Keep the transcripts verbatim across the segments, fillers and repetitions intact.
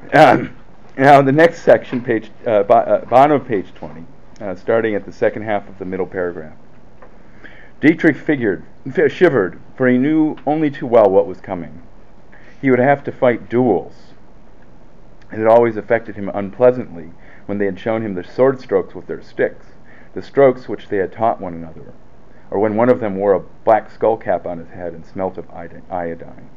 Um, now, the next section, page uh, bo- uh, bottom of page twenty, uh, starting at the second half of the middle paragraph. Dietrich figured, f- shivered, for he knew only too well what was coming. He would have to fight duels. It had always affected him unpleasantly when they had shown him the sword strokes with their sticks, the strokes which they had taught one another, or when one of them wore a black skull cap on his head and smelt of iodine.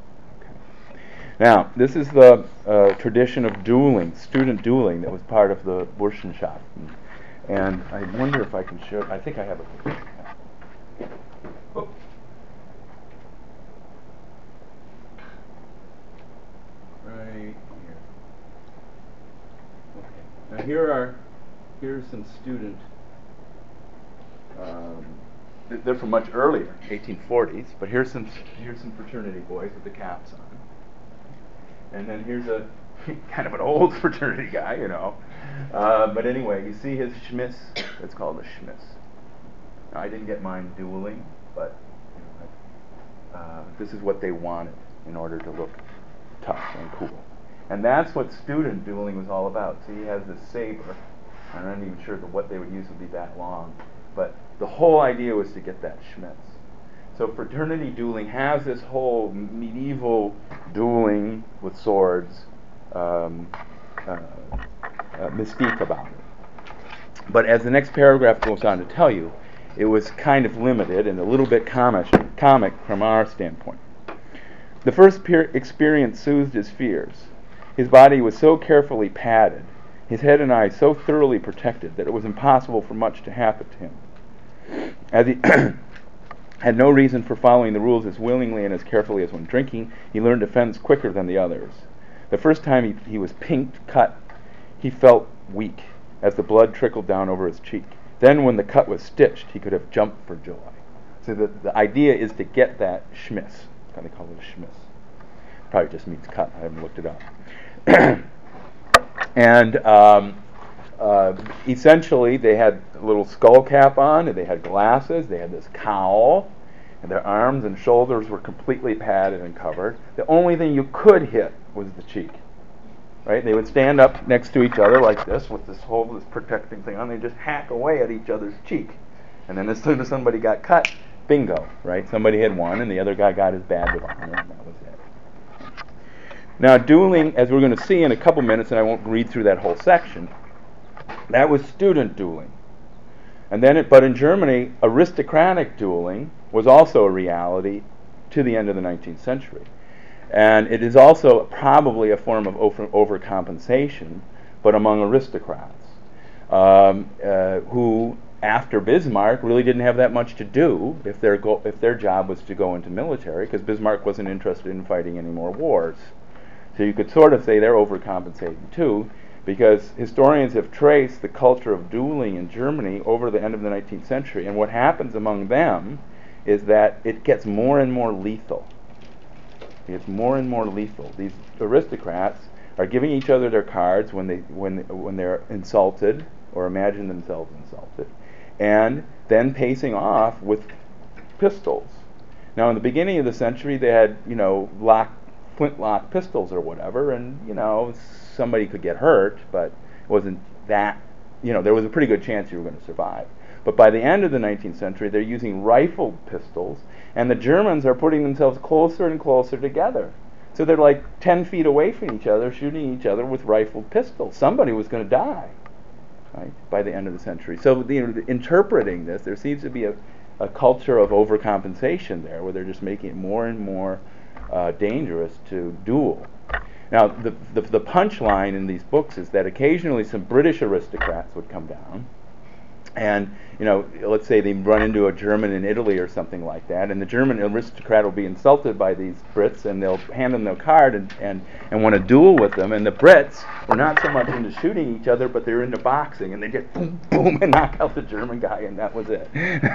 Now, this is the uh, tradition of dueling, student dueling, that was part of the Burschenschaften. And I wonder if I can show, I think I have a picture. Oh. Right here. Okay. Now here are, here's some student, um, they're from much earlier, eighteen forties, but here's some, here's some fraternity boys with the caps on. And then here's a kind of an old fraternity guy, you know. Uh, but anyway, you see his schmiss. It's called a schmiss. Now, I didn't get mine dueling, but you know, uh, this is what they wanted in order to look tough and cool. And that's what student dueling was all about. See, he has this saber. I'm not even sure that what they would use would be that long. But the whole idea was to get that schmiss. So fraternity dueling has this whole medieval dueling with swords um, uh, uh, mystique about it. But as the next paragraph goes on to tell you, it was kind of limited and a little bit comic, comic from our standpoint. The first peer experience soothed his fears. His body was so carefully padded, his head and eyes so thoroughly protected, that it was impossible for much to happen to him. As he had no reason for following the rules as willingly and as carefully as when drinking, he learned defense quicker than the others. The first time he, he was pinked, cut, he felt weak as the blood trickled down over his cheek. Then when the cut was stitched, he could have jumped for joy. So the, the idea is to get that schmiss. Kind of call it a schmiss. Probably just means cut. I haven't looked it up. and um, uh, essentially, they had a little skull cap on, and they had glasses, they had this cowl, and their arms and shoulders were completely padded and covered. The only thing you could hit was the cheek. Right? They would stand up next to each other like this with this whole this protecting thing on. They just hack away at each other's cheek. And then as soon as somebody got cut, bingo, right? Somebody had won and the other guy got his badge of honor, and that was it. Now, dueling, as we're going to see in a couple minutes, and I won't read through that whole section, that was student dueling. And then, it, but in Germany, aristocratic dueling was also a reality to the end of the nineteenth century. And it is also probably a form of over, overcompensation, but among aristocrats, um, uh, who, after Bismarck, really didn't have that much to do if their go- if their job was to go into military, because Bismarck wasn't interested in fighting any more wars. So you could sort of say they're overcompensating too, because historians have traced the culture of dueling in Germany over the end of the nineteenth century, and what happens among them is that it gets more and more lethal. It's more and more lethal. These aristocrats are giving each other their cards when they when when they're insulted or imagine themselves insulted, and then pacing off with pistols. Now, in the beginning of the century, they had you know lock, flintlock pistols or whatever, and you know somebody could get hurt, but it wasn't that. You know, there was a pretty good chance you were going to survive. But by the end of the nineteenth century, they're using rifled pistols. And the Germans are putting themselves closer and closer together. So they're like ten feet away from each other, shooting each other with rifled pistols. Somebody was going to die, right, by the end of the century. So you know, interpreting this, there seems to be a, a culture of overcompensation there, where they're just making it more and more uh, dangerous to duel. Now, the, the, the punchline in these books is that occasionally some British aristocrats would come down, and, you know, let's say they run into a German in Italy or something like that, and the German aristocrat will be insulted by these Brits, and they'll hand them their card and, and, and want to duel with them, and the Brits were not so much into shooting each other, but they're into boxing, and they just boom, boom, and knock out the German guy, and that was it.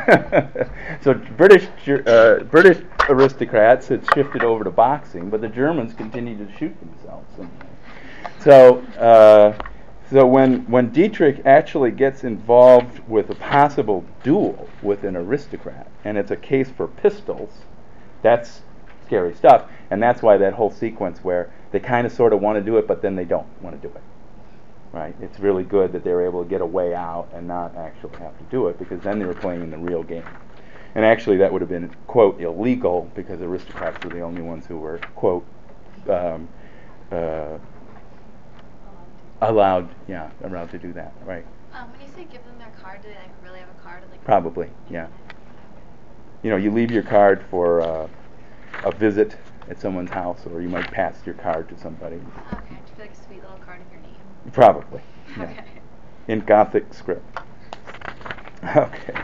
So British uh, British aristocrats had shifted over to boxing, but the Germans continued to shoot themselves. And so... Uh, So when, when Dietrich actually gets involved with a possible duel with an aristocrat, and it's a case for pistols, that's scary stuff, and that's why that whole sequence where they kind of sort of want to do it, but then they don't want to do it. Right? It's really good that they were able to get a way out and not actually have to do it, because then they were playing in the real game. And actually that would have been, quote, illegal, because aristocrats were the only ones who were, quote, um, uh, allowed, yeah, allowed to do that, right? Um, when you say give them their card, do they like really have a card? Like Probably, yeah. You know, you leave your card for uh, a visit at someone's house, or you might pass your card to somebody. Okay, just like a sweet little card in your name. Probably, yeah. Okay. In Gothic script. Okay.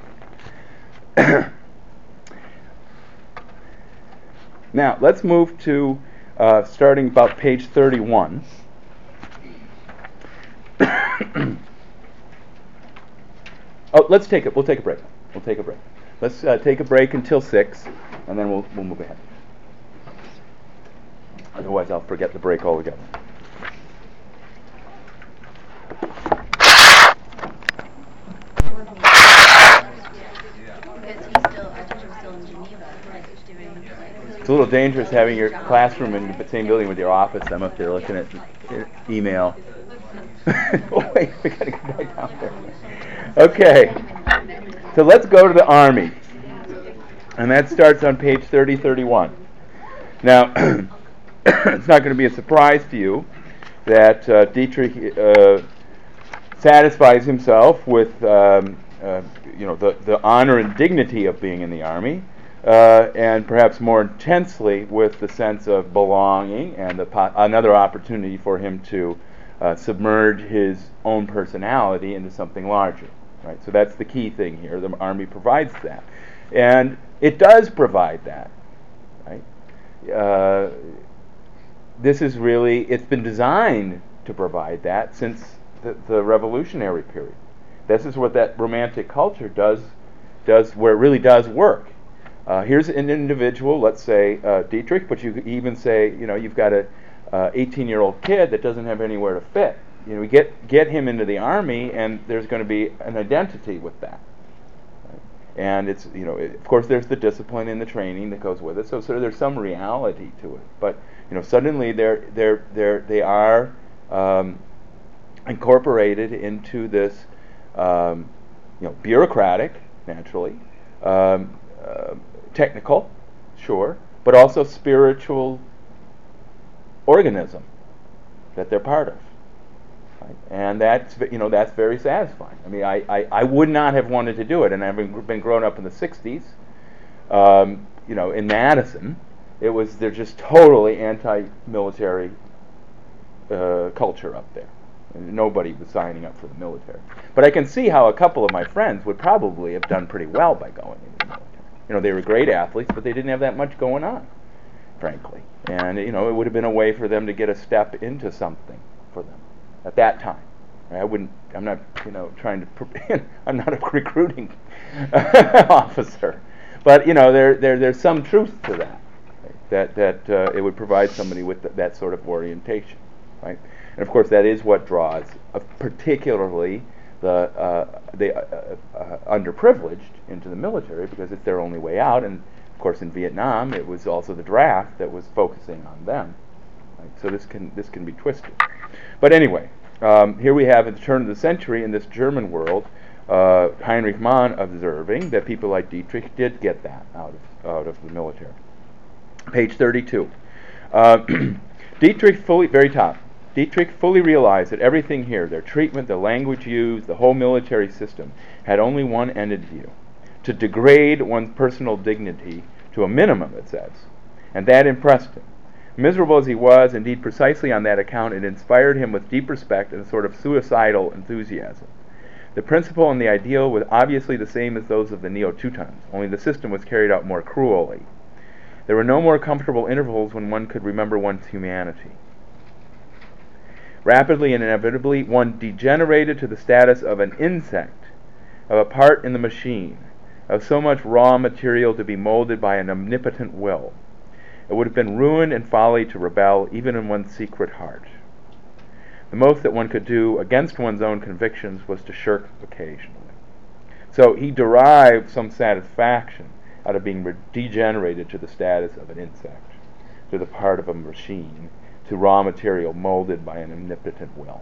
Now, let's move to uh, starting about page thirty-one. Oh, let's take it. We'll take a break. We'll take a break. Let's uh, take a break until six, and then we'll we'll move ahead. Otherwise, I'll forget the break altogether. It's a little dangerous having your classroom in the same building with your office. I'm up there looking at email. Oh, wait, we gotta go back down there. Okay, so let's go to the Army. And that starts on page thirty thirty-one. Now, it's not going to be a surprise to you that uh, Dietrich uh, satisfies himself with um, uh, you know, the, the honor and dignity of being in the Army, uh, and perhaps more intensely with the sense of belonging and the po- another opportunity for him to uh, submerge his own personality into something larger. Right? So that's the key thing here. The Army provides that. And it does provide that. Right? Uh, this is really, it's been designed to provide that since the, the Revolutionary period. This is what that romantic culture does, does where it really does work. Uh, here's an individual, let's say uh, Dietrich, but you could even say, you know, you've got a uh, eighteen-year-old kid that doesn't have anywhere to fit. You know, we get get him into the Army, and there's going to be an identity with that. Right? And it's, you know, it, of course, there's the discipline and the training that goes with it. So, so there's some reality to it. But you know, suddenly they're they're they're they are um, incorporated into this, um, you know, bureaucratic, naturally, um, uh, technical, sure, but also spiritual organism that they're part of. Right? And that's, you know, that's very satisfying. I mean, I, I, I would not have wanted to do it, and having been grown up in the sixties, um, you know, in Madison, it was, they're just totally anti-military uh, culture up there. And nobody was signing up for the military. But I can see how a couple of my friends would probably have done pretty well by going into the military. You know, they were great athletes, but they didn't have that much going on, frankly. And, you know, it would have been a way for them to get a step into something for them at that time. I wouldn't, I'm not, you know, trying to, pre- I'm not a recruiting officer. But, you know, there, there, there's some truth to that, right? That, that uh, it would provide somebody with th- that sort of orientation, right? And, of course, that is what draws, uh, particularly the, uh, the uh, uh, underprivileged into the military, because it's their only way out. And, of course, in Vietnam, it was also the draft that was focusing on them. Right? So this can this can be twisted. But anyway, um, here we have at the turn of the century in this German world, uh, Heinrich Mann observing that people like Dietrich did get that out of out of the military. Page thirty-two. Uh, Dietrich fully, very top. Dietrich fully realized that everything here, their treatment, the language used, the whole military system, had only one end in view: to degrade one's personal dignity to a minimum, it says. And that impressed him. Miserable as he was, indeed precisely on that account, it inspired him with deep respect and a sort of suicidal enthusiasm. The principle and the ideal were obviously the same as those of the Neo-Teutons, only the system was carried out more cruelly. There were no more comfortable intervals when one could remember one's humanity. Rapidly and inevitably, one degenerated to the status of an insect, of a part in the machine, of so much raw material to be molded by an omnipotent will. It would have been ruin and folly to rebel, even in one's secret heart. The most that one could do against one's own convictions was to shirk occasionally. So he derived some satisfaction out of being re- degenerated to the status of an insect, to the part of a machine, to raw material molded by an omnipotent will.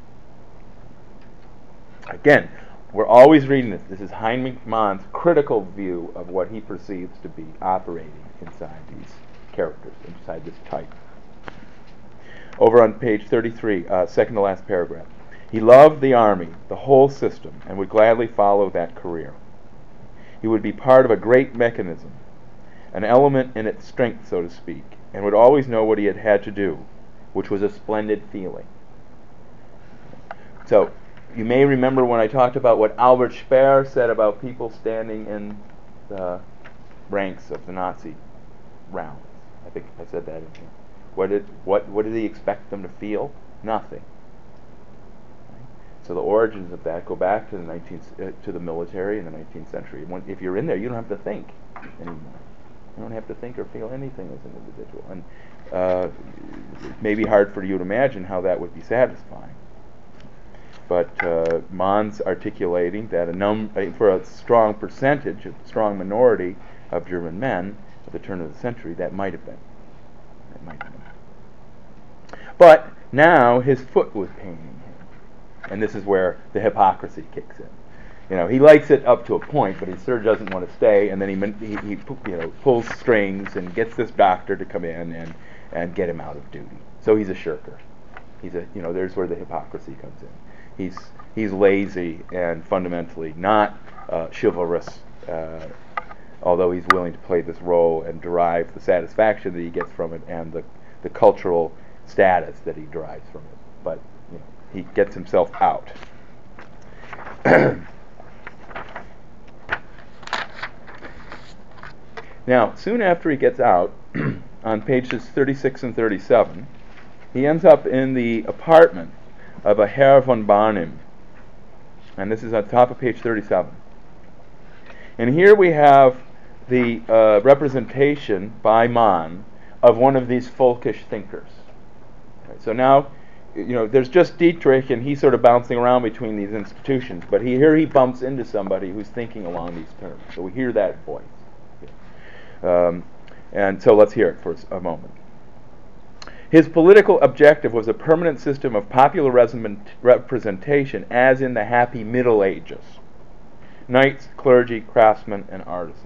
Again, we're always reading this. This is Heinrich Mann's critical view of what he perceives to be operating inside these characters, inside this type. Over on page thirty-three, uh, second to last paragraph. He loved the army, the whole system, and would gladly follow that career. He would be part of a great mechanism, an element in its strength, so to speak, and would always know what he had had to do, which was a splendid feeling. So, you may remember when I talked about what Albert Speer said about people standing in the ranks of the Nazi rounds. I think I said that in here. What did what what did he expect them to feel? Nothing. Right? So the origins of that go back to the nineteenth uh, to the military in the nineteenth century. When, if you're in there, you don't have to think anymore. You don't have to think or feel anything as an individual, and uh, it may be hard for you to imagine how that would be satisfying. But uh, Mann's articulating that a num uh, for a strong percentage, a strong minority of German men at the turn of the century, that might have been. That might have been. But now his foot was paining him, and this is where the hypocrisy kicks in. You know, he likes it up to a point, but he sure doesn't want to stay. And then he, he, he you know, pulls strings and gets this doctor to come in and and get him out of duty. So he's a shirker. He's a you know, there's where the hypocrisy comes in. He's he's lazy and fundamentally not uh, chivalrous, uh, although he's willing to play this role and derive the satisfaction that he gets from it and the, the cultural status that he derives from it. But you know, he gets himself out. Now, soon after he gets out, on pages thirty-six and thirty-seven, he ends up in the apartment of a Herr von Barnim. And this is on top of page thirty-seven. And here we have the uh, representation by Mann of one of these folkish thinkers. Okay, so now, you know, there's just Dietrich, and he's sort of bouncing around between these institutions. But he, here he bumps into somebody who's thinking along these terms. So we hear that voice. Um, and so let's hear it for a moment. His political objective was a permanent system of popular representation as in the happy Middle Ages. Knights, clergy, craftsmen, and artisans.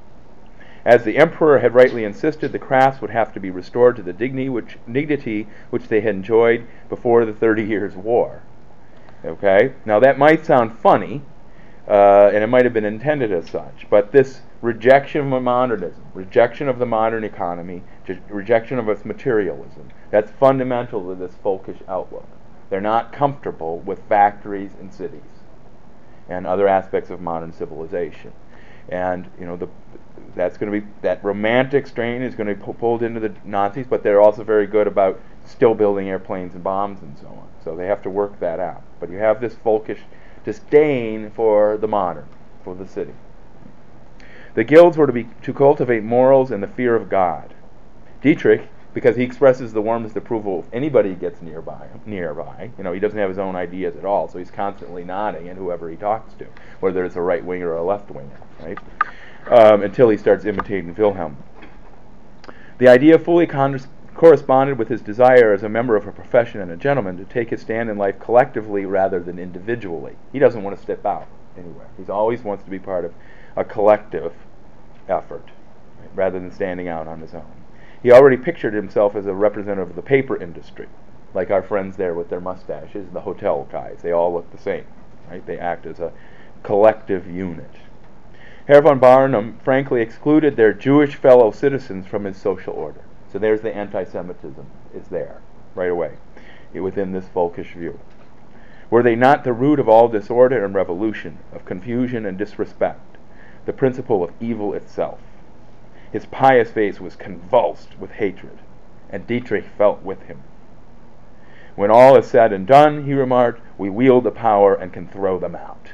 As the emperor had rightly insisted, the crafts would have to be restored to the dignity which, dignity which they had enjoyed before the Thirty Years' War. Okay? Now that might sound funny, uh, and it might have been intended as such, but this rejection of modernism, rejection of the modern economy, rejection of its materialism, that's fundamental to this folkish outlook. They're not comfortable with factories and cities and other aspects of modern civilization. And you know, the, that's going to be, that romantic strain is going to be pu- pulled into the Nazis, but they're also very good about still building airplanes and bombs and so on. So they have to work that out. But you have this folkish disdain for the modern, for the city. The guilds were to be to cultivate morals and the fear of God. Dietrich, because he expresses the warmest approval of anybody he gets nearby, nearby, you know, he doesn't have his own ideas at all, so he's constantly nodding at whoever he talks to, whether it's a right winger or a left winger, right? Um, until he starts imitating Wilhelm. The idea fully con- corresponded with his desire as a member of a profession and a gentleman to take his stand in life collectively rather than individually. He doesn't want to step out anywhere. He always wants to be part of a collective effort, right, rather than standing out on his own. He already pictured himself as a representative of the paper industry, like our friends there with their mustaches, the hotel guys. They all look the same, right? They act as a collective unit. Herr von Barnim frankly excluded their Jewish fellow citizens from his social order. So there's the anti-Semitism is there, right away, within this folkish view. Were they not the root of all disorder and revolution, of confusion and disrespect, the principle of evil itself? His pious face was convulsed with hatred, and Dietrich felt with him. When all is said and done, he remarked, we wield the power and can throw them out.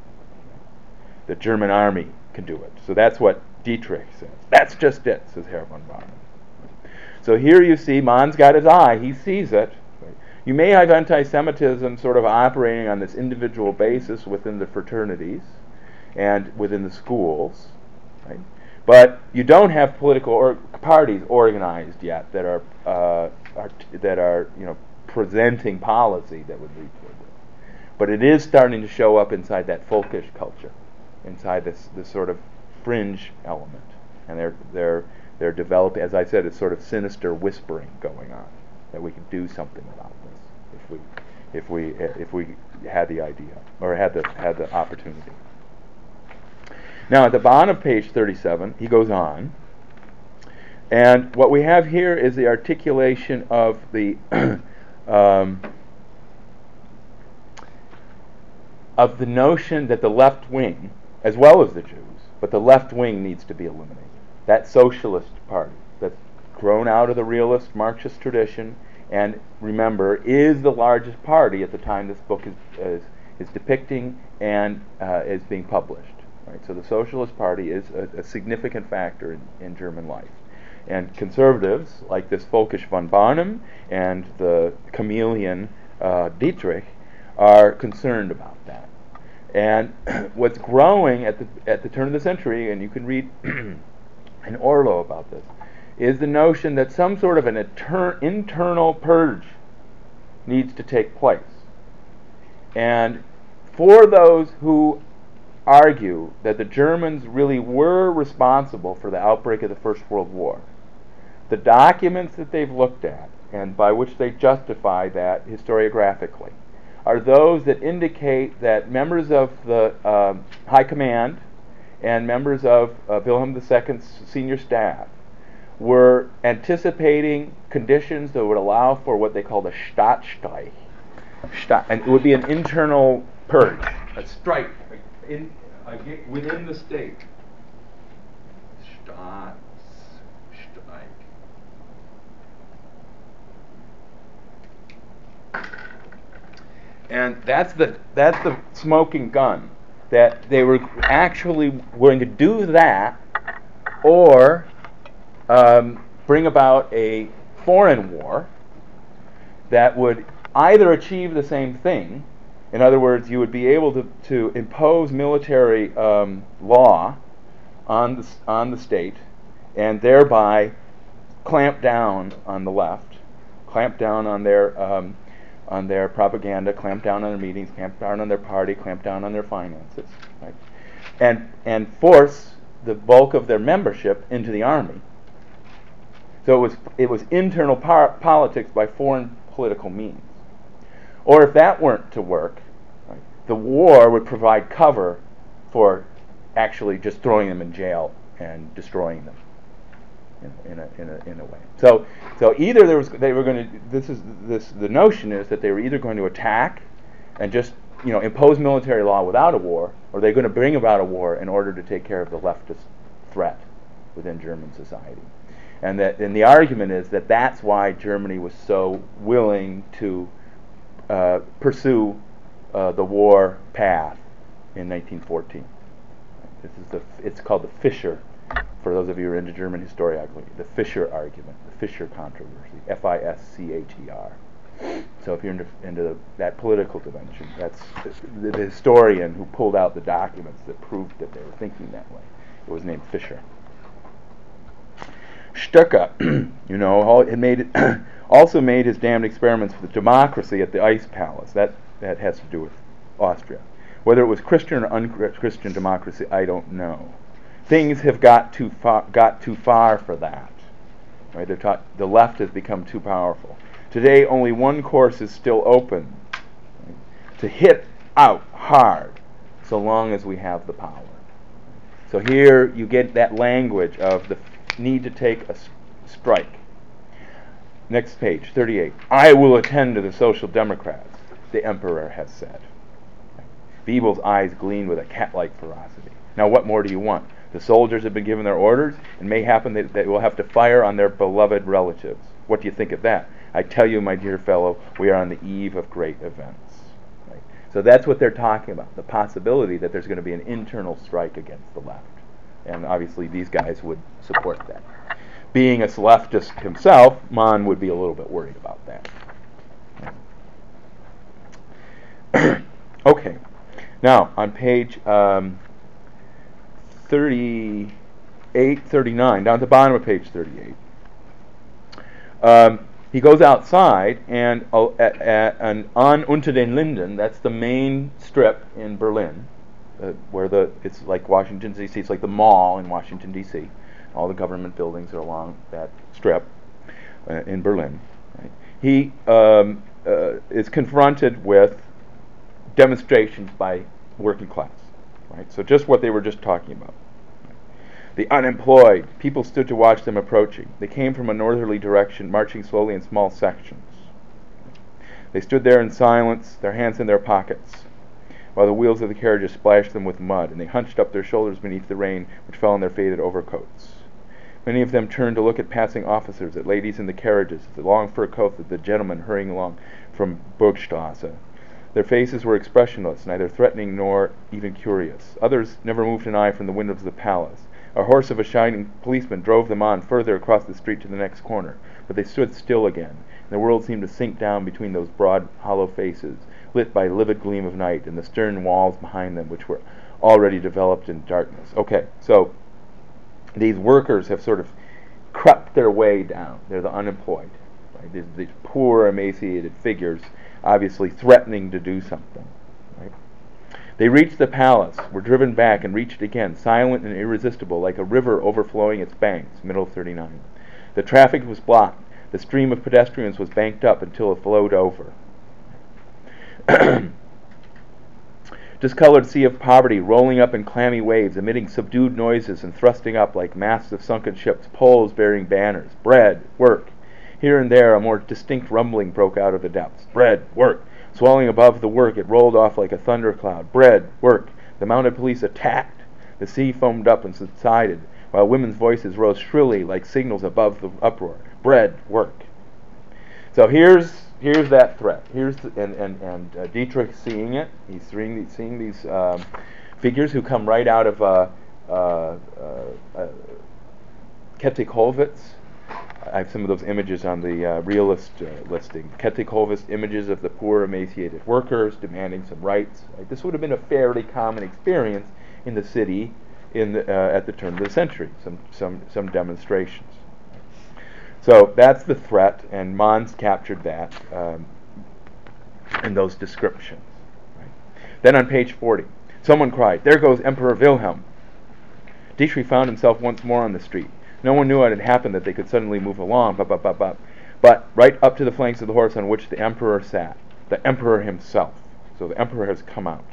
The German army can do it. So that's what Dietrich says. That's just it, says Herr von Barnim. So here you see, Mann's got his eye. He sees it. You may have anti-Semitism sort of operating on this individual basis within the fraternities and within the schools, right? But you don't have political or parties organized yet that are uh, are that are you know presenting policy that would lead toward this. But it is starting to show up inside that folkish culture, inside this this sort of fringe element, and they're they're they're developing. As I said, it's sort of sinister whispering going on that we could do something about this if we if we if we had the idea or had the had the opportunity. Now at the bottom of page thirty-seven, he goes on, and what we have here is the articulation of the um, of the notion that the left wing, as well as the Jews, but the left wing needs to be eliminated. That socialist party that's grown out of the realist Marxist tradition, and remember, is the largest party at the time this book is is, is depicting and uh, is being published. Right? So the Socialist Party is a, a significant factor in, in German life. And conservatives, like this Volkisch von Barnim and the chameleon uh, Dietrich, are concerned about that. And what's growing at the at the turn of the century, and you can read in Orlo about this, is the notion that some sort of an inter- internal purge needs to take place. And for those who argue that the Germans really were responsible for the outbreak of the First World War, the documents that they've looked at, and by which they justify that historiographically, are those that indicate that members of the uh, High Command and members of uh, Wilhelm the Second's senior staff were anticipating conditions that would allow for what they call the Staatsstreich. Staat, and it would be an internal purge, a strike in, uh, within the state. Staatsstreich. And that's the that's the smoking gun, that they were actually going to do that, or um, bring about a foreign war that would either achieve the same thing. In other words, you would be able to, to impose military um, law on the on the state, and thereby clamp down on the left, clamp down on their um, on their propaganda, clamp down on their meetings, clamp down on their party, clamp down on their finances, right? And and force the bulk of their membership into the army. So it was it was internal par- politics by foreign political means. Or if that weren't to work, right, the war would provide cover for actually just throwing them in jail and destroying them in, in, a, in, a, in a way. So so either there was they were going to this is this the notion is that they were either going to attack and just you know impose military law without a war, or they're going to bring about a war in order to take care of the leftist threat within German society. And that and the argument is that that's why Germany was so willing to uh, pursue uh, the war path in nineteen fourteen. This is the it's called the Fischer. For those of you who are into German historiography, the Fischer argument, the Fischer controversy, F I S C H E R. So if you're into, into that political dimension, that's the, the historian who pulled out the documents that proved that they were thinking that way. It was named Fischer. Stöcker, you know, had made it also made his damned experiments with democracy at the Ice Palace. That that has to do with Austria. Whether it was Christian or unchristian democracy, I don't know. Things have got too far, got too far for that. Right? They're taught, the left has become too powerful. Today, only one course is still open, right? To hit out hard, so long as we have the power. So here you get that language of the f- need to take a s- strike. Next page, thirty-eight. I will attend to the Social Democrats, the Emperor has said. Bebel's eyes gleamed with a cat-like ferocity. Now, what more do you want? The soldiers have been given their orders, and may happen that they will have to fire on their beloved relatives. What do you think of that? I tell you, my dear fellow, we are on the eve of great events. Right? So that's what they're talking about, the possibility that there's going to be an internal strike against the left. And obviously these guys would support that. Being a leftist himself, Mann would be a little bit worried about that. Okay. Now, on page um, thirty-eight, thirty-nine, down at the bottom of page thirty-eight, um, he goes outside, and uh, at, at, and on Unter den Linden, that's the main strip in Berlin, uh, where the it's like Washington D C. It's like the mall in Washington D C. All the government buildings are along that strip uh, in Berlin. Right? He um, uh, is confronted with demonstrations by working class. Right? So just what they were just talking about. The unemployed. People stood to watch them approaching. They came from a northerly direction, marching slowly in small sections. They stood there in silence, their hands in their pockets, while the wheels of the carriages splashed them with mud, and they hunched up their shoulders beneath the rain which fell on their faded overcoats. Many of them turned to look at passing officers, at ladies in the carriages, at the long fur coats of the gentlemen hurrying along from Burgstrasse. Their faces were expressionless, neither threatening nor even curious. Others never moved an eye from the windows of the palace. A horse of a shining policeman drove them on further across the street to the next corner, but they stood still again, and the world seemed to sink down between those broad, hollow faces, lit by a livid gleam of night, and the stern walls behind them, which were already developed in darkness. Okay, so these workers have sort of crept their way down. They're the unemployed. Right? These, these poor, emaciated figures, obviously threatening to do something. Right? They reached the palace, were driven back, and reached again, silent and irresistible, like a river overflowing its banks, middle of thirty-nine. The traffic was blocked. The stream of pedestrians was banked up until it flowed over. Discolored sea of poverty, rolling up in clammy waves, emitting subdued noises and thrusting up like masts of sunken ships, poles bearing banners. Bread, work. Here and there a more distinct rumbling broke out of the depths. Bread, work. Swelling above the work, it rolled off like a thundercloud. Bread, work. The mounted police attacked. The sea foamed up and subsided, while women's voices rose shrilly like signals above the uproar. Bread, work. So here's here's that threat. Here's the, and and and uh, Dietrich seeing it. He's seeing these, seeing these um, figures who come right out of uh, uh, uh, uh, Kettig-Holwitz. I have some of those images on the uh, realist uh, listing. Kettig-Holwitz images of the poor, emaciated workers demanding some rights. Right? This would have been a fairly common experience in the city in the, uh, at the turn of the century. Some some some demonstrations. So that's the threat, and Mons captured that um, in those descriptions. Right? Then on page forty, someone cried, "There goes Emperor Wilhelm!" Dietrich found himself once more on the street. No one knew what had happened that they could suddenly move along, but, but, but, but, but right up to the flanks of the horse on which the emperor sat. The emperor himself. So the emperor has come out.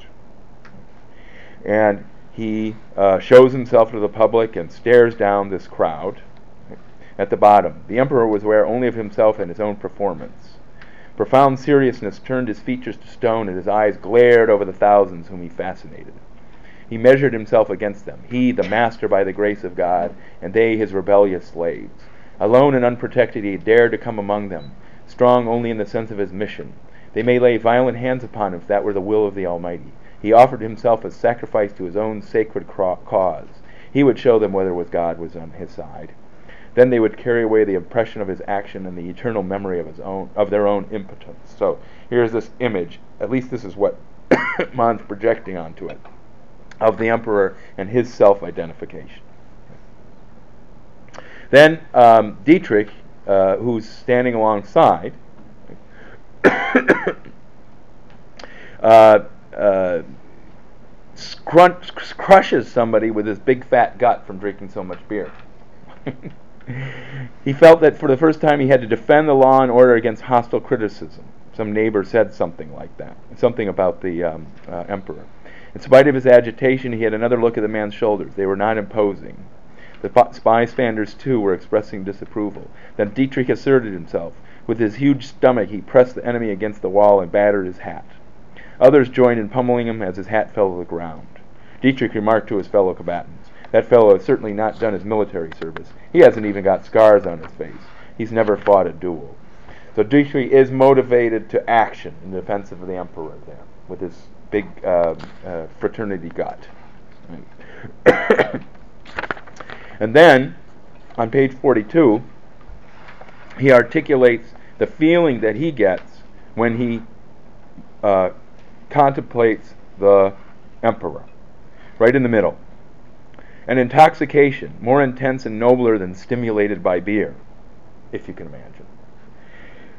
And he uh, shows himself to the public and stares down this crowd. At the bottom, the emperor was aware only of himself and his own performance. Profound seriousness turned his features to stone, and his eyes glared over the thousands whom he fascinated. He measured himself against them, he, the master by the grace of God, and they, his rebellious slaves. Alone and unprotected, he dared to come among them, strong only in the sense of his mission. They may lay violent hands upon him if that were the will of the Almighty. He offered himself as sacrifice to his own sacred cause. He would show them whether was God was on his side. Then they would carry away the impression of his action and the eternal memory of his own, of their own impotence. So here's this image. At least this is what Mons projecting onto it, of the emperor and his self-identification. Then um, Dietrich, uh, who's standing alongside, uh, uh, scrunch, crushes somebody with his big fat gut from drinking so much beer. He felt that for the first time he had to defend the law and order against hostile criticism. Some neighbor said something like that, something about the um, uh, emperor. In spite of his agitation, he had another look at the man's shoulders. They were not imposing. The bystanders, too, were expressing disapproval. Then Dietrich asserted himself. With his huge stomach, he pressed the enemy against the wall and battered his hat. Others joined in pummeling him as his hat fell to the ground. Dietrich remarked to his fellow combatants, "That fellow has certainly not done his military service. He hasn't even got scars on his face. He's never fought a duel." So Dietrich is motivated to action in defense of the emperor there, with his big uh, uh, fraternity gut. Right. And then, on page forty-two, he articulates the feeling that he gets when he uh, contemplates the emperor. Right in the middle. An intoxication, more intense and nobler than stimulated by beer, if you can imagine.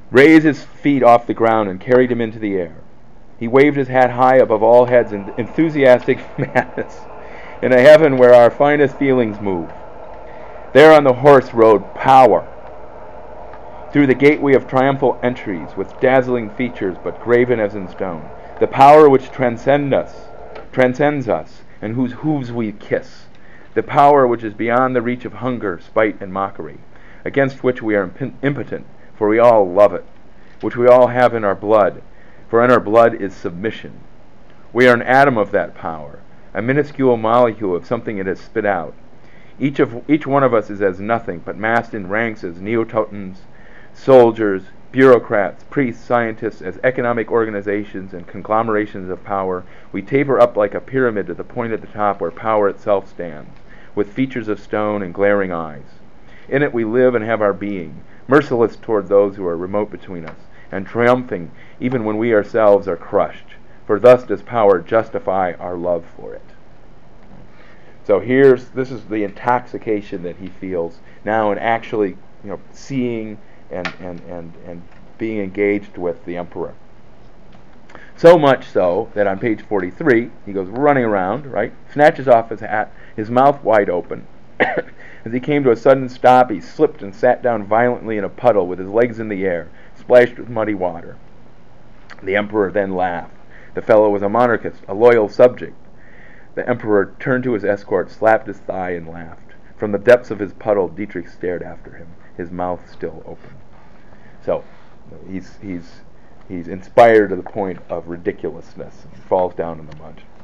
raised his feet off the ground and carried him into the air. He waved his hat high above all heads in enthusiastic madness, in a heaven where our finest feelings move. There on the horse rode Power, through the gateway of triumphal entries, with dazzling features but graven as in stone. The Power which transcends us, transcends us, and whose hooves we kiss. The Power which is beyond the reach of hunger, spite, and mockery, against which we are imp- impotent, for we all love it, which we all have in our blood, for in our blood is submission. We are an atom of that power, a minuscule molecule of something it has spit out. Each of each one of us is as nothing, but massed in ranks as Neototans, soldiers, bureaucrats, priests, scientists, as economic organizations and conglomerations of power. We taper up like a pyramid to the point at the top where power itself stands, with features of stone and glaring eyes. In it we live and have our being, merciless toward those who are remote between us, and triumphing even when we ourselves are crushed. For thus does power justify our love for it. So here's this is the intoxication that he feels now in actually, you know, seeing and and and and being engaged with the emperor. So much so that on page forty-three he goes running around, right? Snatches off his hat, his mouth wide open. As he came to a sudden stop, he slipped and sat down violently in a puddle with his legs in the air, splashed with muddy water. The emperor then laughed. The fellow was a monarchist, a loyal subject. The emperor turned to his escort, slapped his thigh, and laughed. From the depths of his puddle, Dietrich stared after him, his mouth still open. So, he's he's he's inspired to the point of ridiculousness. He falls down in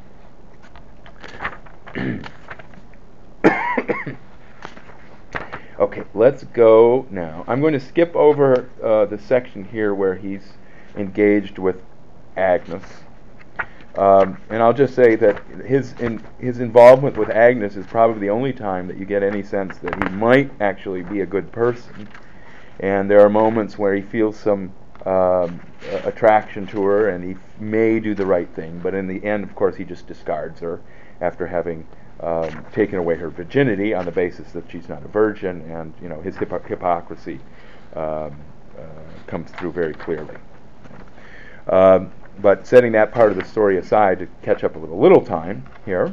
the mud. Okay, let's go now. I'm going to skip over uh, the section here where he's engaged with Agnes. Um, and I'll just say that his in, his involvement with Agnes is probably the only time that you get any sense that he might actually be a good person. And there are moments where he feels some um, attraction to her, and he f- may do the right thing. But in the end, of course, he just discards her after having um, taken away her virginity on the basis that she's not a virgin, and you know his hypo- hypocrisy um, uh, comes through very clearly. Um, But setting that part of the story aside to catch up with a little time here,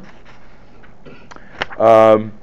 um,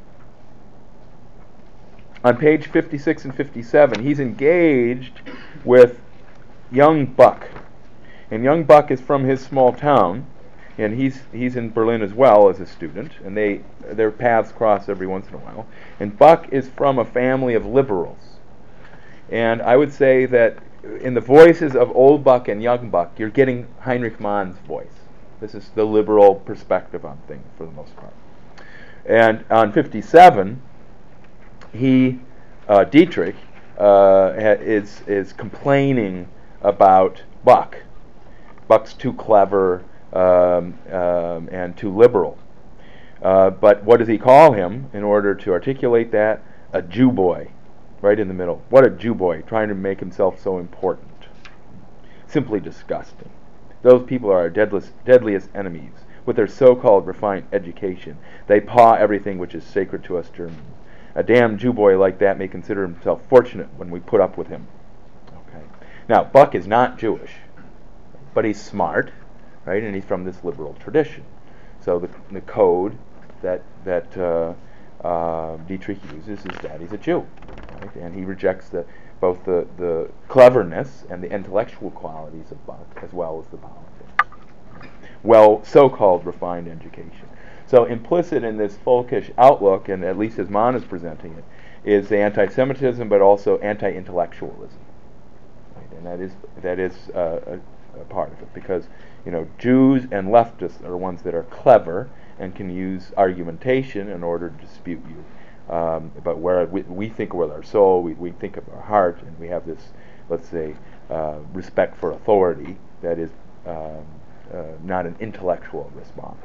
on page fifty-six and fifty-seven, he's engaged with young Buck. And young Buck is from his small town, and he's he's in Berlin as well as a student, and they their paths cross every once in a while. And Buck is from a family of liberals. And I would say that in the voices of old Buck and young Buck, you're getting Heinrich Mann's voice. This is the liberal perspective on things for the most part. And on fifty-seven, he, uh, Dietrich, uh, ha- is is complaining about Buck. Buck's too clever um, um, and too liberal. Uh, but what does he call him in order to articulate that? A Jew boy. Right in the middle. What a Jew boy, trying to make himself so important. Simply disgusting. Those people are our deadliest, deadliest enemies. With their so-called refined education, they paw everything which is sacred to us Germans. A damn Jew boy like that may consider himself fortunate when we put up with him. Okay. Now, Buck is not Jewish, but he's smart, right? And he's from this liberal tradition. So the, the code that that uh, uh, Dietrich uses is that he's a Jew. Right? And he rejects the, both the, the cleverness and the intellectual qualities of Buck, as well as the politics. Well, so-called refined education. So implicit in this folkish outlook, and at least as Mann is presenting it, is the anti-Semitism, but also anti-intellectualism. Right? And that is that is uh, a, a part of it, because you know Jews and leftists are ones that are clever and can use argumentation in order to dispute you. Um, but where we, we think with our soul, we, we think of our heart, and we have this, let's say, uh, respect for authority that is um, uh, not an intellectual response.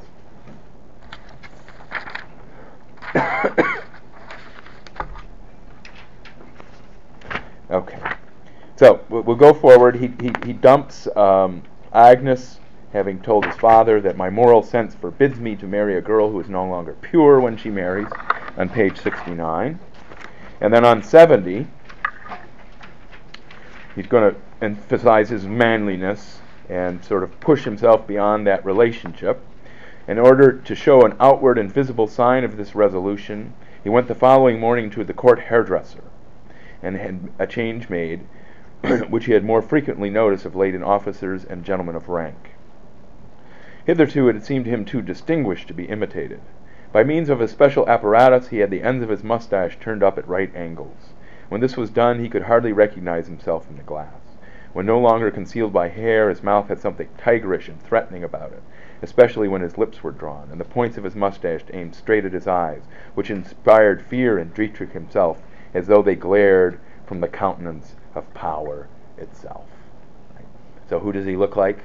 Okay, so we'll, we'll go forward. He he, he dumps um, Agnes, having told his father that my moral sense forbids me to marry a girl who is no longer pure when she marries, on page sixty-nine. And then on seventy, he's going to emphasize his manliness and sort of push himself beyond that relationship. In order to show an outward and visible sign of this resolution, he went the following morning to the court hairdresser and had a change made, which he had more frequently noticed of late in officers and gentlemen of rank. Hitherto it had seemed to him too distinguished to be imitated. By means of a special apparatus, he had the ends of his mustache turned up at right angles. When this was done, he could hardly recognize himself in the glass. When no longer concealed by hair, his mouth had something tigerish and threatening about it, especially when his lips were drawn, and the points of his mustache aimed straight at his eyes, which inspired fear in Dietrich himself, as though they glared from the countenance of power itself. Right? So who does he look like?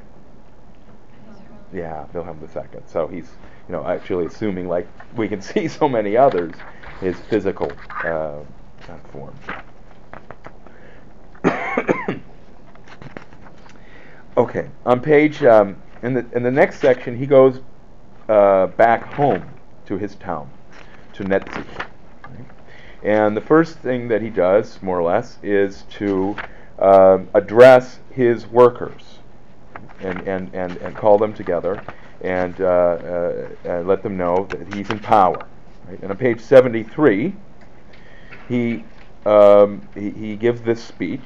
Yeah, Wilhelm the Second. So he's, you know, actually assuming, like we can see so many others, his physical uh, form. Okay, on page um, in the in the next section, he goes uh, back home to his town, to Netzig. Right? And the first thing that he does, more or less, is to uh, address his workers and, and, and, and call them together and uh, uh, uh, let them know that he's in power. Right? And on page seventy-three, he, um, he he gives this speech.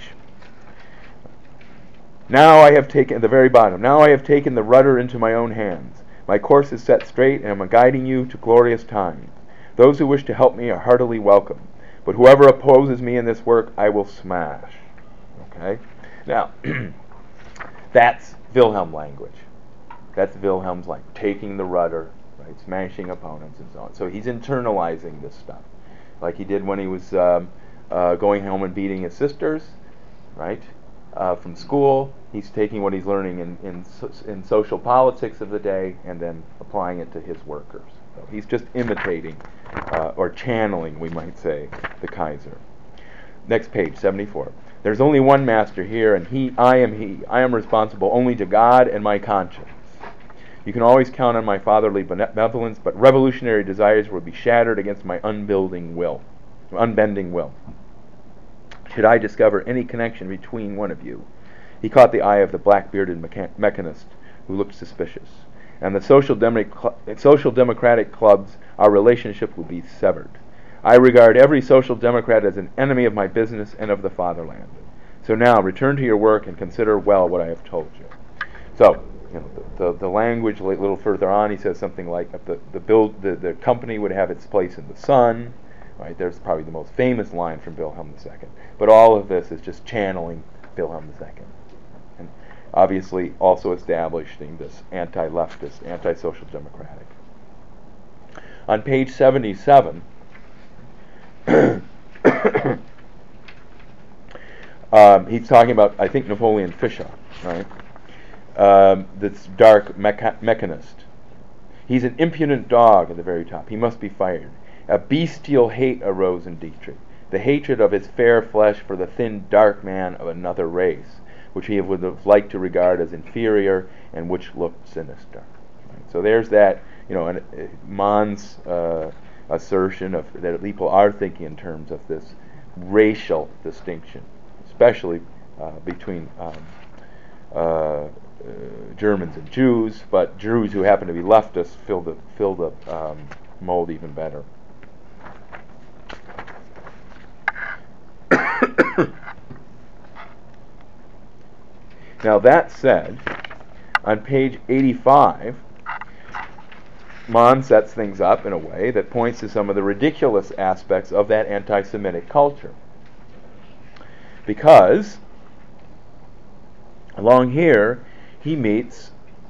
Now I have taken, at the very bottom, now I have taken the rudder into my own hands. My course is set straight, and I am guiding you to glorious times. Those who wish to help me are heartily welcome, but whoever opposes me in this work, I will smash. Okay? Now, that's Wilhelm language. That's Wilhelm's language, taking the rudder, right, smashing opponents and so on. So he's internalizing this stuff, like he did when he was um, uh, going home and beating his sisters, right? Uh, from school, he's taking what he's learning in, in so, in social politics of the day and then applying it to his workers. So he's just imitating, uh, or channeling, we might say, the Kaiser. Next page, seventy-four. There's only one master here, and he, I am he. I am responsible only to God and my conscience. You can always count on my fatherly benevolence, but revolutionary desires will be shattered against my unbuilding will, unbending will. Should I discover any connection between one of you? He caught the eye of the black-bearded mecha- mechanist, who looked suspicious. And the social, Demo- cl- social democratic clubs, our relationship will be severed. I regard every social democrat as an enemy of my business and of the fatherland. So now, return to your work and consider well what I have told you. So, you know, the, the, the language a little further on, he says something like the the, build, the the company would have its place in the sun. Right, there's probably the most famous line from Wilhelm the Second. But all of this is just channeling Wilhelm the Second. And obviously also establishing this anti-leftist, anti-social democratic. On page seventy-seven, um, he's talking about, I think, Napoleon Fischer, right? Um, this dark mecha- mechanist. He's an impudent dog at the very top. He must be fired. A bestial hate arose in Dietrich, the hatred of his fair flesh for the thin, dark man of another race, which he would have liked to regard as inferior and which looked sinister. Right? So there's that, you know, an, uh, Mann's uh, assertion of that people are thinking in terms of this racial distinction, especially uh, between um, uh, uh, Germans and Jews, but Jews who happen to be leftists fill the fill the um, mold even better. Now that said, on page eighty-five, Mann sets things up in a way that points to some of the ridiculous aspects of that anti-Semitic culture. Because along here, he meets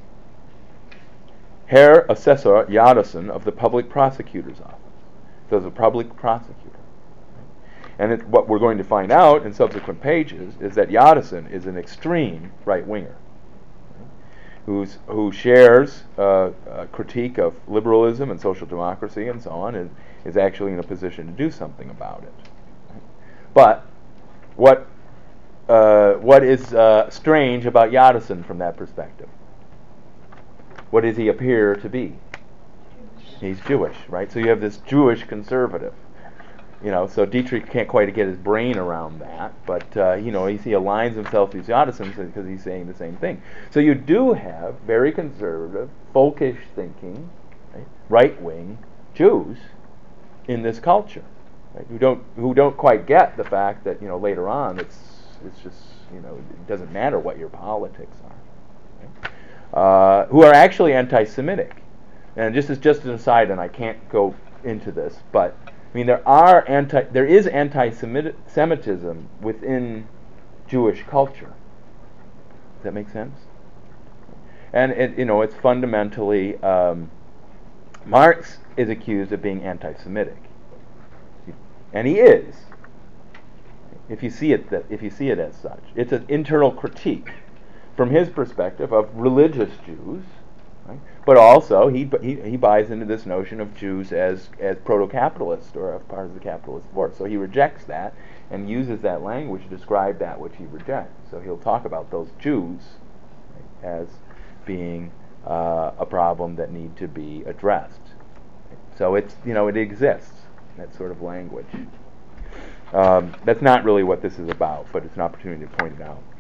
Herr Assessor Jadassohn of the Public Prosecutor's Office. So the public prosecutor. And it, what we're going to find out in subsequent pages is that Jadassohn is an extreme right-winger who's, who shares uh, a critique of liberalism and social democracy and so on, and is actually in a position to do something about it. But what uh, what is uh, strange about Jadassohn from that perspective? What does he appear to be? He's Jewish, right? So you have this Jewish conservative. You know, so Dietrich can't quite get his brain around that, but uh, you know, he, he aligns himself to these Jodasons because he's saying the same thing. So you do have very conservative, folkish thinking, right, right-wing Jews in this culture, right, who don't who don't quite get the fact that, you know, later on it's it's just, you know, it doesn't matter what your politics are, right? Uh, who are actually anti-Semitic. And just as just an aside, and I can't go into this, but I mean, there are anti, there is anti-Semitism within Jewish culture. Does that make sense? And it, you know, it's fundamentally um, Marx is accused of being anti-Semitic, and he is. If you see it, that if you see it as such, it's an internal critique from his perspective of religious Jews. Right? But also, he, he he buys into this notion of Jews as as proto-capitalist or as part of the capitalist force. So he rejects that and uses that language to describe that which he rejects. So he'll talk about those Jews, right, as being uh, a problem that need to be addressed. So it's, you know, it exists, that sort of language. Um, that's not really what this is about, but it's an opportunity to point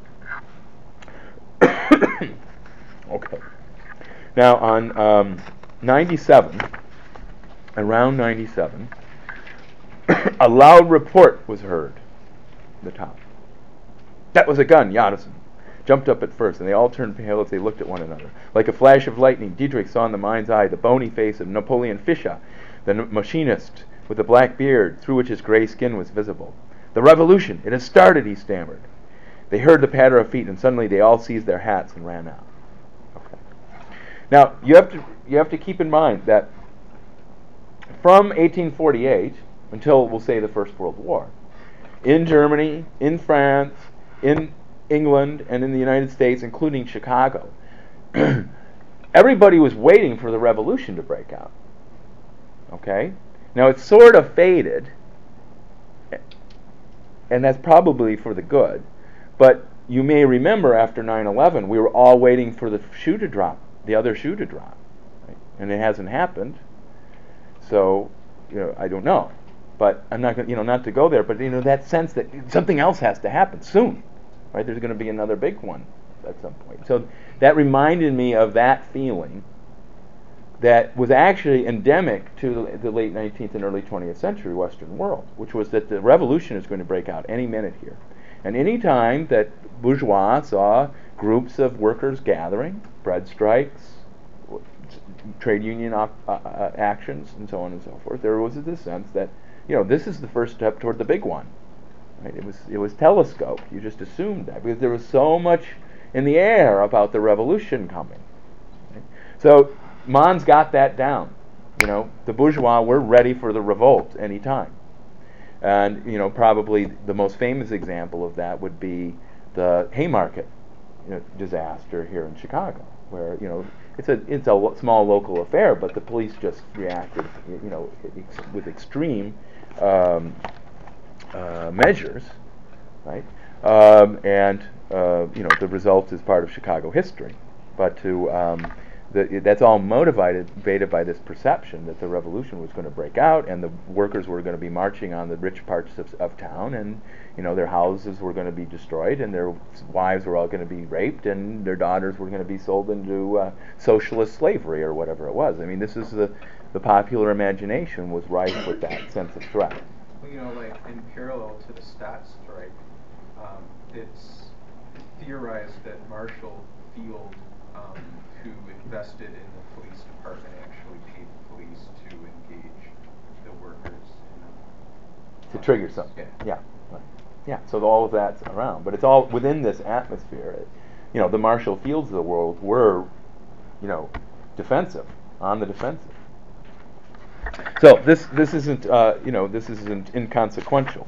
it out. Okay. Now, on um, ninety-seven, around ninety-seven, a loud report was heard at the top. That was a gun, Jodasson jumped up at first, and they all turned pale as they looked at one another. Like a flash of lightning, Dietrich saw in the mind's eye the bony face of Napoleon Fischer, the n- machinist with the black beard through which his gray skin was visible. "The revolution! It has started," he stammered. They heard the patter of feet, and suddenly they all seized their hats and ran out. Now, you have to you have to keep in mind that from eighteen forty-eight until, we'll say, the First World War, in Germany, in France, in England, and in the United States, including Chicago, everybody was waiting for the revolution to break out. Okay? Now, it's sort of faded, and that's probably for the good, but you may remember after nine eleven, we were all waiting for the shoe to drop. the other shoe to drop, right? And it hasn't happened. So, you know, I don't know, but I'm not going, you know, not to go there. But you know, that sense that something else has to happen soon, right? There's going to be another big one at some point. So that reminded me of that feeling that was actually endemic to the, the late nineteenth and early twentieth century Western world, which was that the revolution is going to break out any minute here, and any time that bourgeois saw groups of workers gathering, bread strikes, trade union op- uh, uh, actions, and so on and so forth, there was this sense that, you know, this is the first step toward the big one. Right? It was it was telescoped. You just assumed that because there was so much in the air about the revolution coming. Right? So Mons got that down. You know, the bourgeois were ready for the revolt any time. And you know, probably the most famous example of that would be the Haymarket, you know, disaster here in Chicago, where, you know, it's a it's a lo- small local affair, but the police just reacted, you know, ex- with extreme um, uh, measures, right? Um, and uh, you know, the result is part of Chicago history. But to um, the, that's all motivated, motivated by this perception that the revolution was going to break out, and the workers were going to be marching on the rich parts of, of town, and you know, their houses were going to be destroyed, and their wives were all going to be raped, and their daughters were going to be sold into uh, socialist slavery or whatever it was. I mean, this is the the popular imagination was rife with that sense of threat. Well, you know, like in parallel to the stats strike, um, it's theorized that Marshall Field, um, who invested in the police department, actually paid the police to engage the workers in, To trigger something. Yeah. yeah. Right. Yeah, so all of that's around, but it's all within this atmosphere. It, you know, the Marshall Fields of the world were, you know, defensive, on the defensive. So this this isn't, uh, you know, this isn't inconsequential.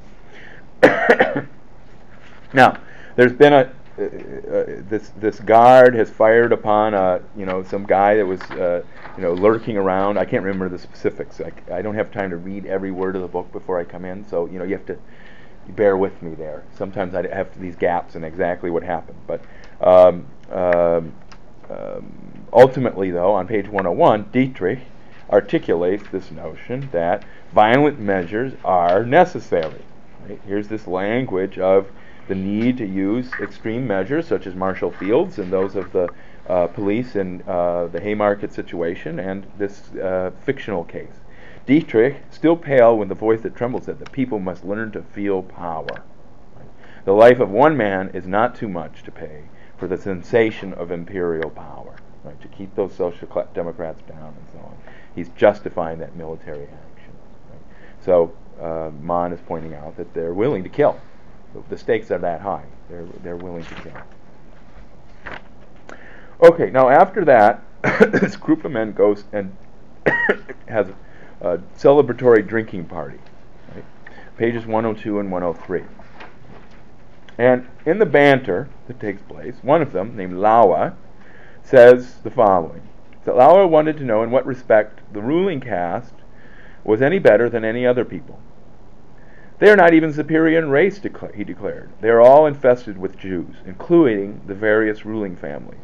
Now, there's been a uh, uh, this this guard has fired upon a, you know, some guy that was uh, you know, lurking around. I can't remember the specifics. I, I don't have time to read every word of the book before I come in, so you know, you have to bear with me there. Sometimes I have these gaps in exactly what happened. But um, um, um, ultimately, though, on page one oh one, Dietrich articulates this notion that violent measures are necessary. Right? Here's this language of the need to use extreme measures, such as Marshall Field's and those of the uh, police in uh, the Haymarket situation and this uh, fictional case. Dietrich, still pale when the voice that trembled, said, "The people must learn to feel power. Right? The life of one man is not too much to pay for the sensation of imperial power." Right? To keep those social cl- democrats down and so on. He's justifying that military action. Right? So uh, Mann is pointing out that they're willing to kill. The stakes are that high. They're they're willing to kill. Okay, now after that, this group of men goes and has a celebratory drinking party. Right? Pages one oh two and one oh three. And in the banter that takes place, one of them, named Laua, says the following: that Laua wanted to know in what respect the ruling caste was any better than any other people. "They are not even superior in race," decla- he declared. "They are all infested with Jews, including the various ruling families."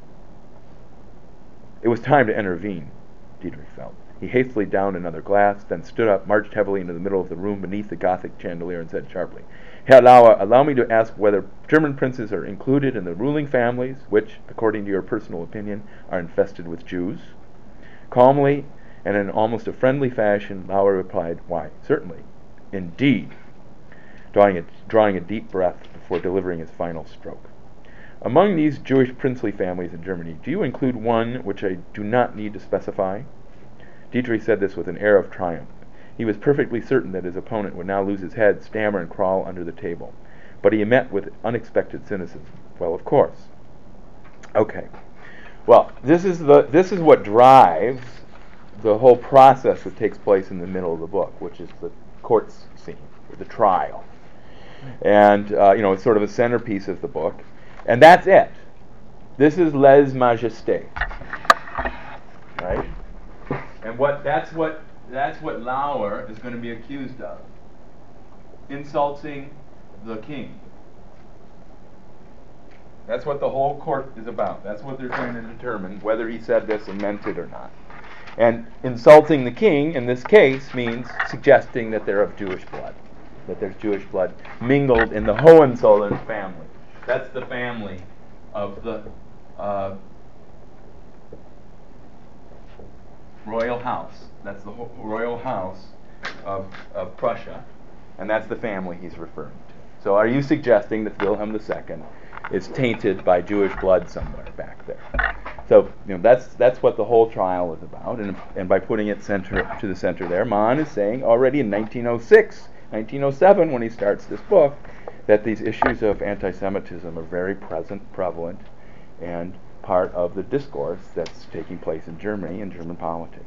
It was time to intervene, Dietrich felt. He hastily downed another glass, then stood up, marched heavily into the middle of the room beneath the Gothic chandelier, and said sharply, "Herr Laua, allow me to ask whether German princes are included in the ruling families, which, according to your personal opinion, are infested with Jews?" Calmly, and in almost a friendly fashion, Laua replied, "Why, certainly. Indeed," drawing a, drawing a deep breath before delivering his final stroke. "Among these Jewish princely families in Germany, do you include one which I do not need to specify?" Dietrich said this with an air of triumph. He was perfectly certain that his opponent would now lose his head, stammer, and crawl under the table. But he met with unexpected cynicism. "Well, of course." Okay. Well, this is the this is what drives the whole process that takes place in the middle of the book, which is the court scene, or the trial. And, uh, you know, it's sort of a centerpiece of the book. And that's it. This is lèse majesté. Right? And what that's what that's what Laua is going to be accused of. Insulting the king. That's what the whole court is about. That's what they're trying to determine, whether he said this and meant it or not. And insulting the king, in this case, means suggesting that they're of Jewish blood, that there's Jewish blood mingled in the Hohenzollern family. That's the family of the uh, royal house. That's the ho- royal house of, of Prussia, and that's the family he's referring to. So are you suggesting that Wilhelm the Second is tainted by Jewish blood somewhere back there? So, you know, that's that's what the whole trial is about, and and by putting it center to the center there, Mann is saying already in nineteen oh six, nineteen oh seven, when he starts this book, that these issues of anti-Semitism are very present, prevalent, and part of the discourse that's taking place in Germany and German politics.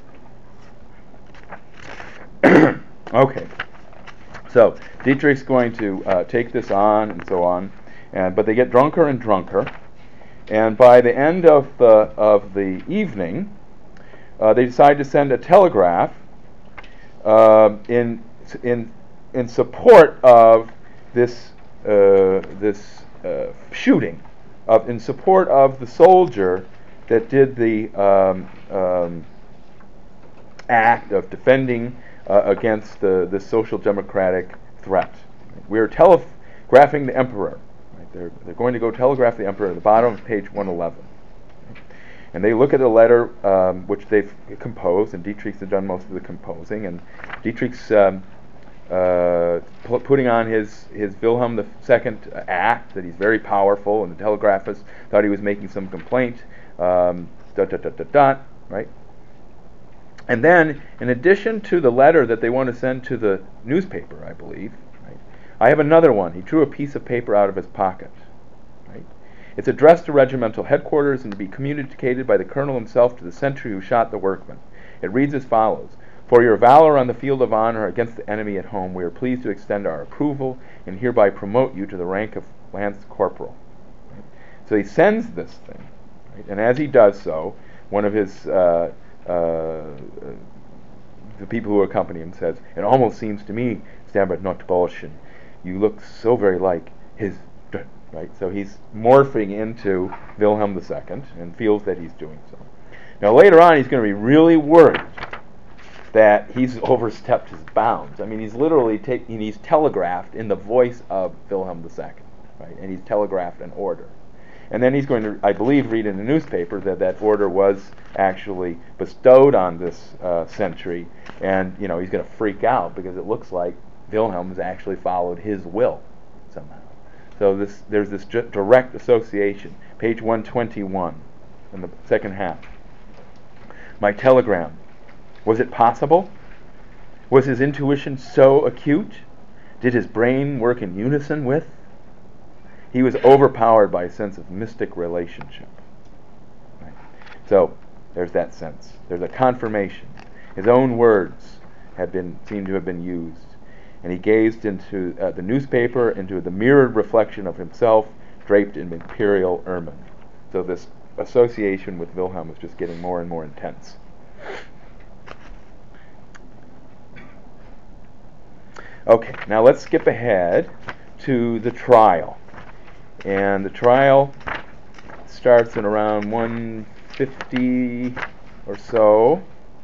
Okay, so Dietrich's going to uh, take this on and so on, and but they get drunker and drunker. And by the end of the of the evening, uh, they decide to send a telegraph uh, in in in support of this uh, this uh, shooting, of in support of the soldier that did the um, um, act of defending uh, against the the social democratic threat. We are telegraphing the emperor. They're, they're going to go telegraph the emperor at the bottom of page one eleven. And they look at a letter um, which they've composed, and Dietrich's done most of the composing, and Dietrich's um, uh, pu- putting on his, his Wilhelm the Second act, that he's very powerful, and the telegraphist thought he was making some complaint, um, dot, dot, dot, dot, dot, right? And then, in addition to the letter that they want to send to the newspaper, I believe, I have another one. He drew a piece of paper out of his pocket. Right? It's addressed to regimental headquarters and to be communicated by the colonel himself to the sentry who shot the workman. It reads as follows: "For your valor on the field of honor against the enemy at home, we are pleased to extend our approval and hereby promote you to the rank of lance corporal." Right? So he sends this thing, right? And as he does so, one of his uh, uh, the people who accompany him says, "It almost seems to me, Stabat Notbolschen, you look so very like his," right? So he's morphing into Wilhelm the Second and feels that he's doing so. Now later on, he's going to be really worried that he's overstepped his bounds. I mean, he's literally taking, he's telegraphed in the voice of Wilhelm the Second, right? And he's telegraphed an order. And then he's going to, I believe, read in the newspaper that that order was actually bestowed on this uh, sentry, and you know he's going to freak out because it looks like Wilhelm has actually followed his will somehow. So this, there's this ju- direct association. Page one twenty-one in the second half. My telegram. Was it possible? Was his intuition so acute? Did his brain work in unison with? He was overpowered by a sense of mystic relationship. Right. So there's that sense. There's a confirmation. His own words had been seemed to have been used, and he gazed into uh, the newspaper, into the mirrored reflection of himself draped in imperial ermine. So this association with Wilhelm is just getting more and more intense. Okay, now let's skip ahead to the trial. And the trial starts in around one fifty or so.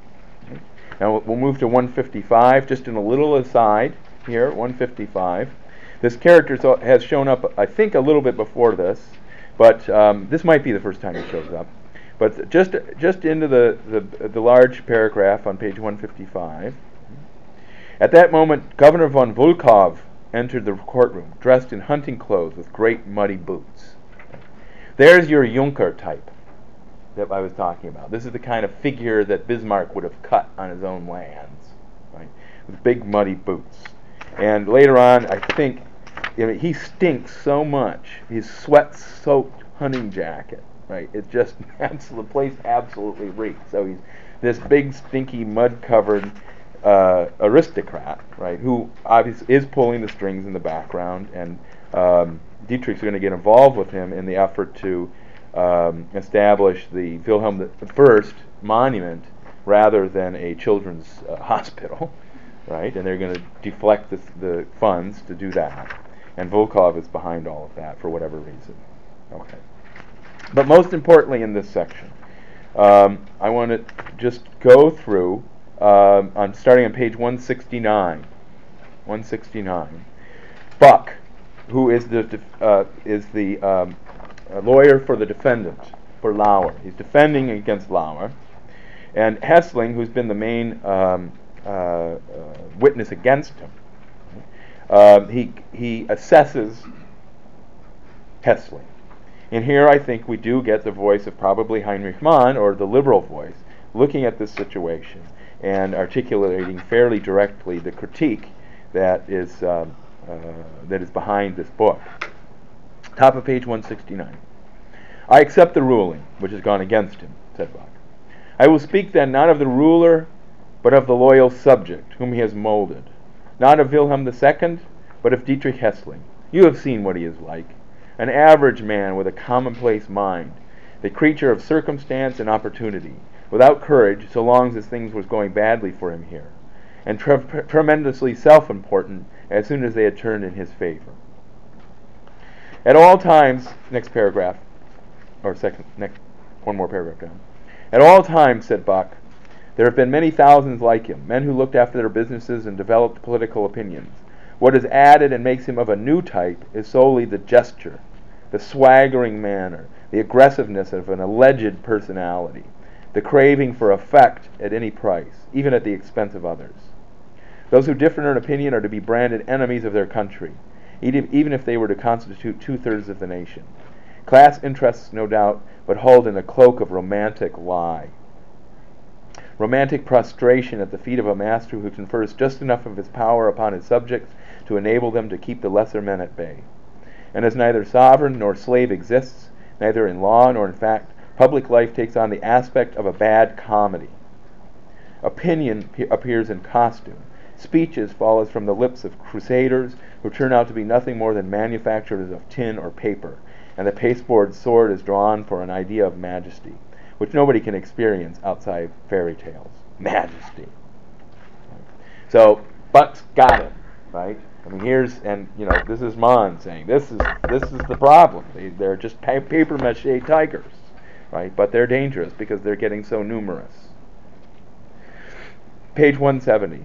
Now we'll move to one fifty-five, just in a little aside here, one fifty-five. This character has shown up, I think, a little bit before this, but um, this might be the first time he shows up. But just just into the, the, the large paragraph on page one fifty-five. At that moment, Governor von Volkov entered the courtroom, dressed in hunting clothes with great muddy boots. There's your Junker type that I was talking about. This is the kind of figure that Bismarck would have cut on his own lands, right? With big muddy boots. And later on, I think, you know, he stinks so much. His sweat-soaked hunting jacket, right? It just, the place absolutely reeks. So he's this big, stinky, mud-covered Uh, aristocrat, right, who obviously is pulling the strings in the background, and um, Dietrich's going to get involved with him in the effort to um, establish the Wilhelm the First monument rather than a children's uh, hospital, right, and they're going to deflect the, the funds to do that, and Volkov is behind all of that for whatever reason. Okay, but most importantly in this section, um, I want to just go through. Um, I'm starting on page one sixty-nine. one sixty-nine. Buck, who is the def- uh, is the um, lawyer for the defendant, for Lauer. He's defending against Lauer, and Hessling, who's been the main um, uh, uh, witness against him, uh, he he assesses Hessling. And here I think we do get the voice of probably Heinrich Mann, or the liberal voice, looking at this situation and articulating fairly directly the critique that is um, uh, that is behind this book. Top of page one sixty-nine. I accept the ruling, which has gone against him, said Buck. I will speak then not of the ruler, but of the loyal subject whom he has molded. Not of Wilhelm the Second, but of Dietrich Hessling. You have seen what he is like. An average man with a commonplace mind, the creature of circumstance and opportunity, without courage so long as things was going badly for him here, and tre- tremendously self-important as soon as they had turned in his favor. At all times, next paragraph, or second, next, one more paragraph down. At all times, said Buck, there have been many thousands like him, men who looked after their businesses and developed political opinions. What is added and makes him of a new type is solely the gesture, the swaggering manner, the aggressiveness of an alleged personality, the craving for effect at any price, even at the expense of others. Those who differ in opinion are to be branded enemies of their country, even if they were to constitute two-thirds of the nation. Class interests, no doubt, but hold in a cloak of romantic lie. Romantic prostration at the feet of a master who confers just enough of his power upon his subjects to enable them to keep the lesser men at bay. And as neither sovereign nor slave exists, neither in law nor in fact, public life takes on the aspect of a bad comedy. Opinion pe- appears in costume. Speeches follows from the lips of crusaders who turn out to be nothing more than manufacturers of tin or paper, and the pasteboard sword is drawn for an idea of majesty, which nobody can experience outside fairy tales. Majesty. So, Buck's got it, right? I mean, here's, and you know, this is Mann saying, this is this is the problem. They, they're just pa- paper mache tigers. right? But they're dangerous because they're getting so numerous. Page one seventy.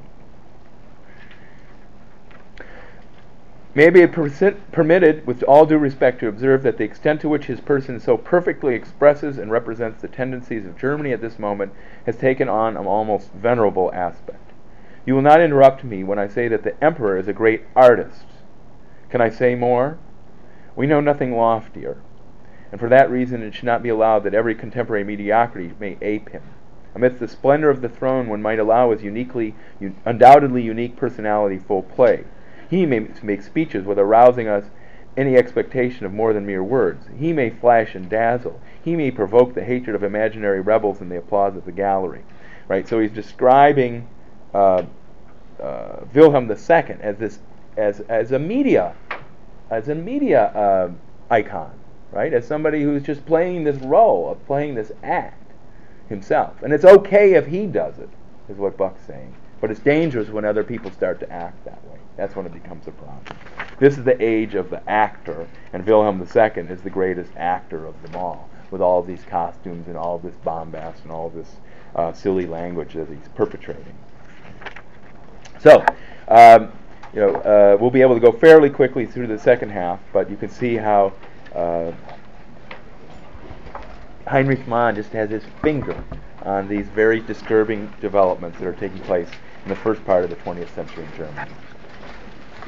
May I be persi- permitted, with all due respect, to observe that the extent to which his person so perfectly expresses and represents the tendencies of Germany at this moment has taken on an almost venerable aspect. You will not interrupt me when I say that the Emperor is a great artist. Can I say more? We know nothing loftier, and for that reason it should not be allowed that every contemporary mediocrity may ape him. Amidst the splendor of the throne, one might allow his uniquely, un- undoubtedly unique personality full play. He may make speeches without arousing us any expectation of more than mere words. He may flash and dazzle. He may provoke the hatred of imaginary rebels and the applause of the gallery. Right. So he's describing uh, uh, Wilhelm the Second as this, as as a media, as a media uh, icon, right? As somebody who's just playing this role of playing this act himself, and it's okay if he does it, is what Buck's saying. But it's dangerous when other people start to act that way. That's when it becomes a problem. This is the age of the actor, and Wilhelm the Second is the greatest actor of them all, with all these costumes and all this bombast and all this uh, silly language that he's perpetrating. So, um, you know, uh, we'll be able to go fairly quickly through the second half, but you can see how uh, Heinrich Mann just has his finger on these very disturbing developments that are taking place in the first part of the twentieth century in Germany.